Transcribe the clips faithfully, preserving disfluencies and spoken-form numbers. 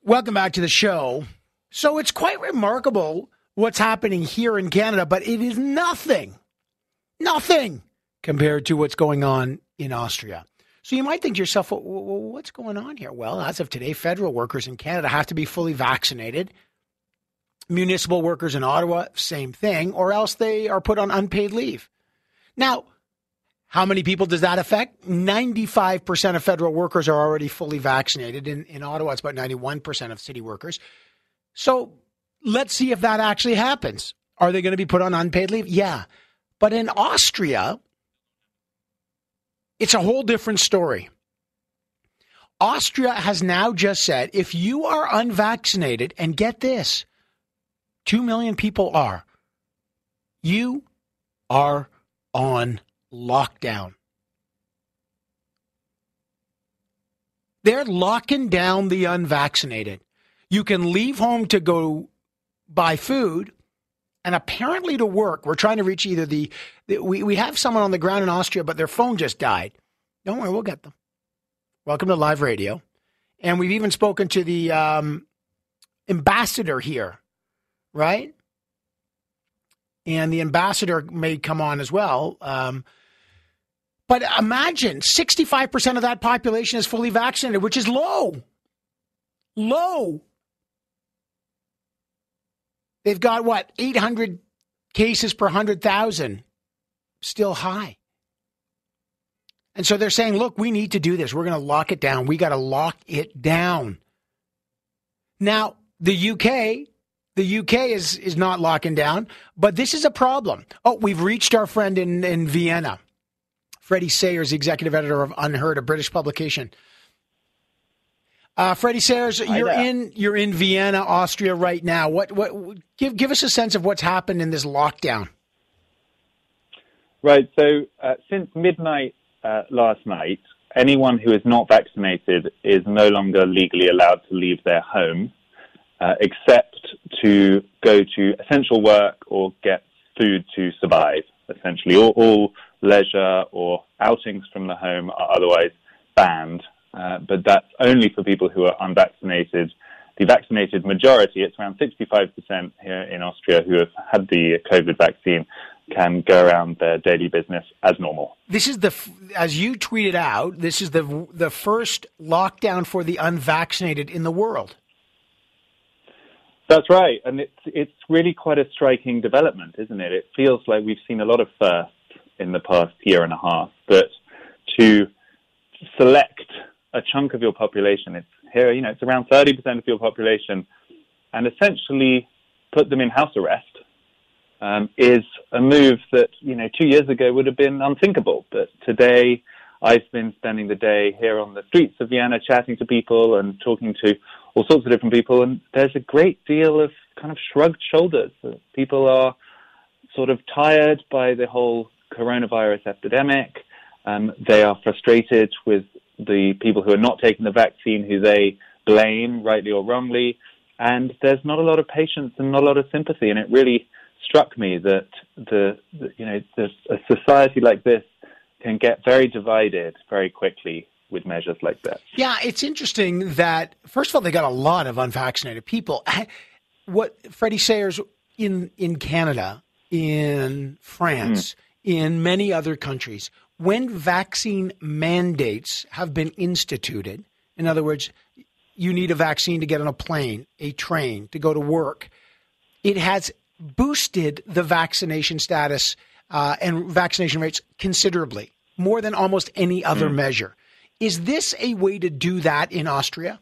Welcome back to the show. So it's quite remarkable what's happening here in Canada, but it is nothing, nothing compared to what's going on in Austria. So you might think to yourself, well, what's going on here? Well, as of today, federal workers in Canada have to be fully vaccinated. Municipal workers in Ottawa, same thing, or else they are put on unpaid leave. Now, how many people does that affect? ninety-five percent of federal workers are already fully vaccinated. In, in Ottawa, it's about ninety-one percent of city workers. So let's see if that actually happens. Are they going to be put on unpaid leave? Yeah. But in Austria, it's a whole different story. Austria has now just said, if you are unvaccinated, and get this, two million people are, you are on lockdown. They're locking down the unvaccinated. You can leave home to go buy food and apparently to work. We're trying to reach either the, the we, we have someone on the ground in Austria, but their phone just died. Don't worry, we'll get them. Welcome to live radio. And we've even spoken to the um, ambassador here, right? And the ambassador may come on as well. Um, but imagine sixty-five percent of that population is fully vaccinated, which is low. Low. They've got, what, eight hundred cases per one hundred thousand. Still high. And so they're saying, look, we need to do this. We're going to lock it down. We got to lock it down. Now, the U K... The U K is, is not locking down, but this is a problem. Oh, we've reached our friend in, in Vienna. Freddie Sayers, executive editor of Unheard, a British publication. Uh, Freddie Sayers, you're in you're in Vienna, Austria right now. What what give give us a sense of what's happened in this lockdown? Right. So uh, since midnight uh, last night, anyone who is not vaccinated is no longer legally allowed to leave their home. Uh, except to go to essential work or get food to survive, essentially. All, all leisure or outings from the home are otherwise banned, uh, but that's only for people who are unvaccinated. The vaccinated majority, it's around sixty-five percent here in Austria who have had the COVID vaccine, can go around their daily business as normal. This is the, as you tweeted out, this is the the first lockdown for the unvaccinated in the world. That's right, and it's it's really quite a striking development, isn't it? It feels like we've seen a lot of firsts in the past year and a half, but to select a chunk of your population, it's here, you know, it's around thirty percent of your population, and essentially put them in house arrest um, is a move that, you know, two years ago would have been unthinkable. But today, I've been spending the day here on the streets of Vienna chatting to people and talking to all sorts of different people, and there's a great deal of kind of shrugged shoulders. People are sort of tired by the whole coronavirus epidemic. Um, they are frustrated with the people who are not taking the vaccine, who they blame, rightly or wrongly, and there's not a lot of patience and not a lot of sympathy, and it really struck me that the, the you know, the, a society like this can get very divided very quickly with measures like that. Yeah, it's interesting that, first of all, they got a lot of unvaccinated people. What Freddie Sayers in, in Canada, in France, mm. in many other countries, when vaccine mandates have been instituted, in other words, you need a vaccine to get on a plane, a train, to go to work, it has boosted the vaccination status uh, and vaccination rates considerably, more than almost any other mm. measure. Is this a way to do that in Austria?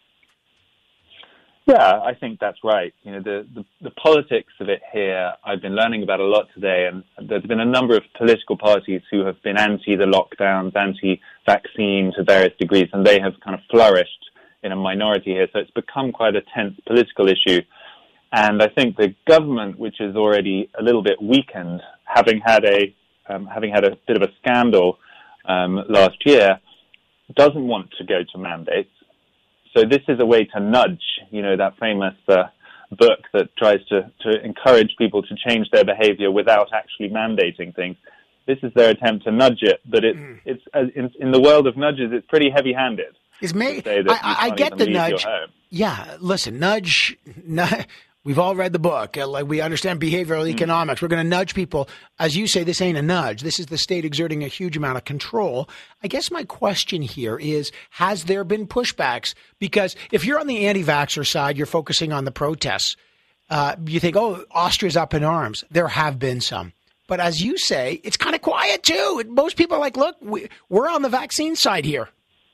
Yeah, I think that's right. You know, the, the, the politics of it here, I've been learning about a lot today, and there's been a number of political parties who have been anti the lockdowns, anti-vaccine to various degrees, and they have kind of flourished in a minority here. So it's become quite a tense political issue. And I think the government, which is already a little bit weakened, having had a um, having had a bit of a scandal um, last year, doesn't want to go to mandates. So this is a way to nudge, you know, that famous uh, book that tries to, to encourage people to change their behavior without actually mandating things. This is their attempt to nudge it, but it's, mm. it's uh, in, in the world of nudges, it's pretty heavy-handed. Is may, say that I, I get the nudge. home. Yeah, listen, nudge. nudge We've all read the book. Like, we understand behavioral mm. economics. We're going to nudge people. As you say, this ain't a nudge. This is the state exerting a huge amount of control. I guess my question here is, has there been pushbacks? Because if you're on the anti-vaxxer side, you're focusing on the protests. Uh, you think, oh, Austria's up in arms. There have been some. But as you say, it's kind of quiet, too. Most people are like, look, we, we're on the vaccine side here.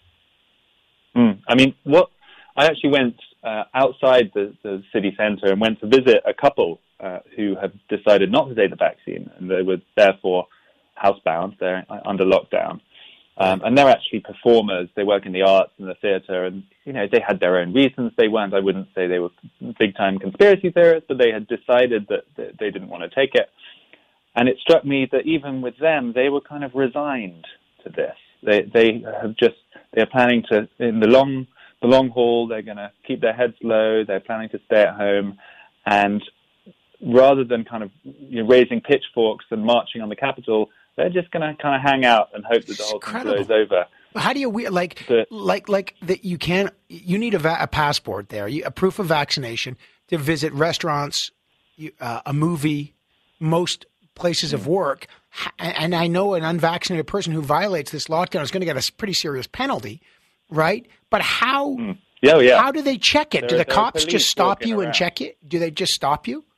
Mm. I mean, what I actually went uh, outside the, the city centre and went to visit a couple uh, who have decided not to take the vaccine, and they were therefore housebound. They're under lockdown. Um, and they're actually performers. They work in the arts and the theatre, and, you know, they had their own reasons. They weren't, I wouldn't say they were big-time conspiracy theorists, but they had decided that, that they didn't want to take it. And it struck me that even with them, they were kind of resigned to this. They they have just, they're planning to, in the long the long haul, they're going to keep their heads low. They're planning to stay at home. And rather than kind of, you know, raising pitchforks and marching on the Capitol, they're just going to kind of hang out and hope that the whole thing blows over. How do you, like, but, like, like that you can't, you need a, va- a passport there, you, a proof of vaccination to visit restaurants, you, uh, a movie, most places of work. And I know an unvaccinated person who violates this lockdown is going to get a pretty serious penalty, right? But how, yeah, yeah. how do they check it? There, do the cops police just stop you around. and check it? Do they just stop you?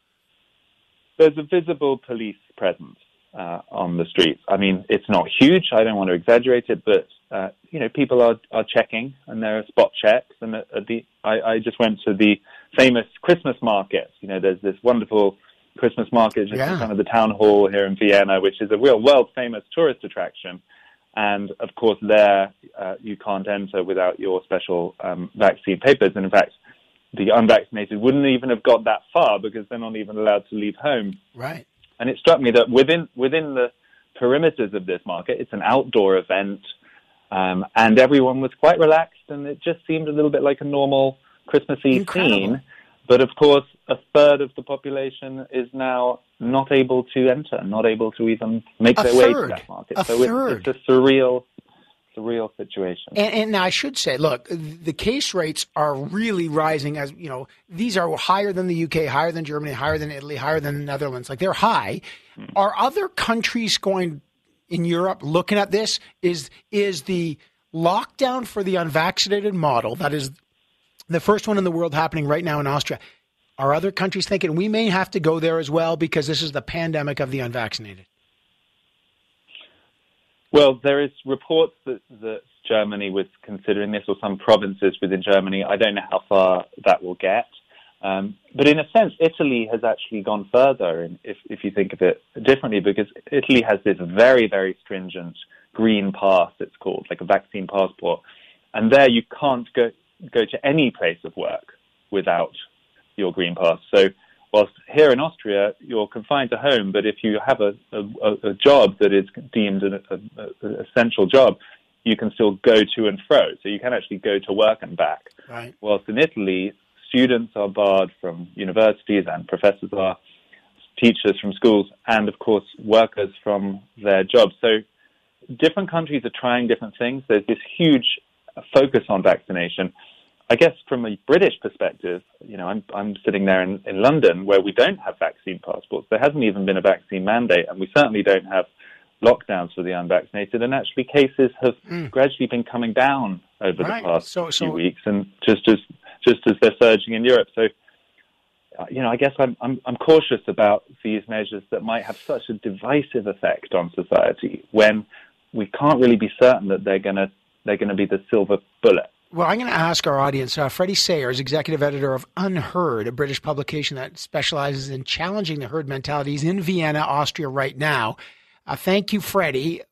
There's a visible police presence uh, on the streets. I mean, it's not huge. I don't want to exaggerate it, but, uh, you know, people are, are checking, and there are spot checks. And at, at the, I, I just went to the famous Christmas market. You know, there's this wonderful Christmas market just yeah. in front of the town hall here in Vienna, which is a real world-famous tourist attraction. And, of course, there uh, you can't enter without your special um, vaccine papers. And, in fact, the unvaccinated wouldn't even have got that far because they're not even allowed to leave home. Right. And it struck me that within within the perimeters of this market, it's an outdoor event, um, and everyone was quite relaxed, and it just seemed a little bit like a normal Christmassy scene. But, of course, a third of the population is now not able to enter, not able to even make a their third. way to that market. A so third. It's, it's a surreal, surreal situation. And, and I should say, look, the case rates are really rising. As you know, these are higher than the U K, higher than Germany, higher than Italy, higher than the Netherlands. Like, they're high. Hmm. Are other countries going in Europe looking at this? Is is the lockdown for the unvaccinated model, that is the first one in the world happening right now in Austria, are other countries thinking we may have to go there as well because this is the pandemic of the unvaccinated? Well, there is reports that, that Germany was considering this, or some provinces within Germany. I don't know how far that will get. Um, but in a sense, Italy has actually gone further, in, if, if you think of it differently, because Italy has this very, very stringent green pass, it's called, like a vaccine passport. And there you can't go go to any place of work without your green pass. So whilst here in Austria, you're confined to home, but if you have a, a, a job that is deemed an a, a essential job, you can still go to and fro. So you can actually go to work and back. Right. Whilst in Italy, students are barred from universities and professors are, teachers from schools, and of course workers from their jobs. So different countries are trying different things. There's this huge focus on vaccination. I guess from a British perspective, you know, I'm I'm sitting there in, in London where we don't have vaccine passports. There hasn't even been a vaccine mandate, and we certainly don't have lockdowns for the unvaccinated. And actually, cases have mm. gradually been coming down over right. the past so, so, few weeks, and just as just as they're surging in Europe. So, you know, I guess I'm I'm I'm cautious about these measures that might have such a divisive effect on society when we can't really be certain that they're gonna they're gonna be the silver bullet. Well, I'm going to ask our audience. Uh, Freddie Sayers, executive editor of Unheard, a British publication that specializes in challenging the herd mentality. He's in Vienna, Austria right now. Uh, thank you, Freddie.